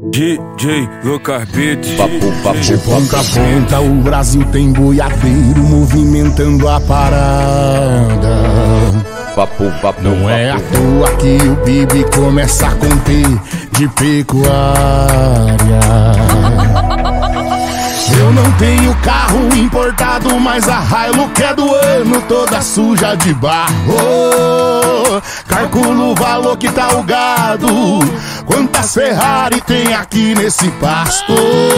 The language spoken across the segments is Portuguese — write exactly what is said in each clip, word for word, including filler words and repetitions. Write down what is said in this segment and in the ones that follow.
D J Lucas Beats. Papo, papo, De ponta a ponta o Brasil tem boiadeiro movimentando a parada. papo, papo, Não papo. é à toa que o Bibi começa a conter de pecuária. Eu não tenho carro importado, mas a Hilux é do ano, toda suja de barro. Calculo o valor que tá o gado, quantas Ferrari tem aqui nesse pasto.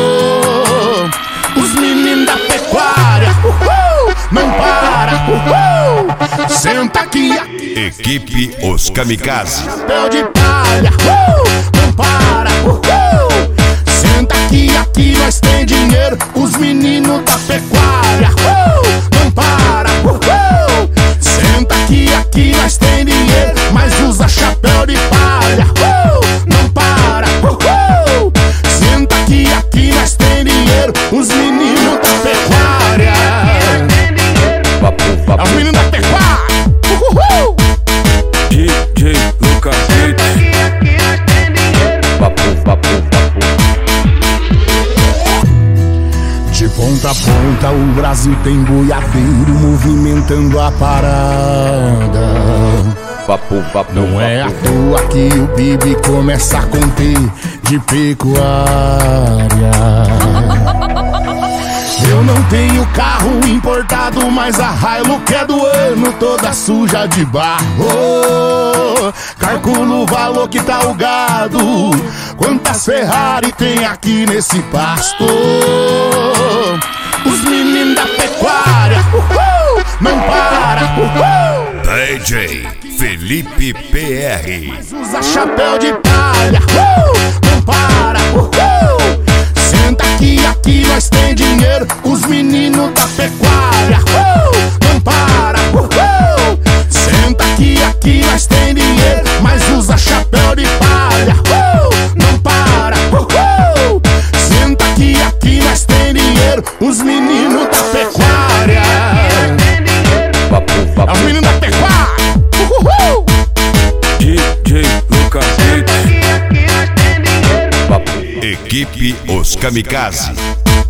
Os meninos da pecuária, uhul, não para, uhul. Senta aqui, aqui. Equipe Os Kamikaze. Chapéu de palha, uhul, não para, uhul. Senta aqui, aqui nós tem dinheiro. Os meninos da pecuária, uhul, não para, uhul. Senta aqui, aqui nós tem dinheiro, mas usa chapéu de palha, uhul, não para, uhul. Senta aqui, aqui nós tem dinheiro. Os meninos da pecuária, Papo, é papo. os meninos da pecuária, uhul. D J Lucas Beats. Papo, papo, papo. De ponta a ponta o Brasil tem boiadeiro movimentando a parada. Papo, papo, Não é à papo. toa que o Bibi começa a conter de pecuária. Eu não tenho carro importado, mas a Hilux é do ano, toda suja de barro. Calculo o valor que tá o gado, quantas Ferrari tem aqui nesse pasto. Os meninos da pecuária, uhul, não para, uhul. D J Felipe P R. Usa chapéu de palha, uhul, não para, uhul. Senta aqui, aqui nós tem dinheiro. Os meninos da pecuária, uhul, não para, uhul. Senta aqui, aqui nós tem dinheiro, mas usa chapéu de palha, uhul, não para, uhul. Senta aqui, aqui nós tem dinheiro. Os meninos da pecuária, Papo, é papo. os meninos da pecuária, uhul. D J Lucas Beats. Papo. Equipe Os Kamikaze.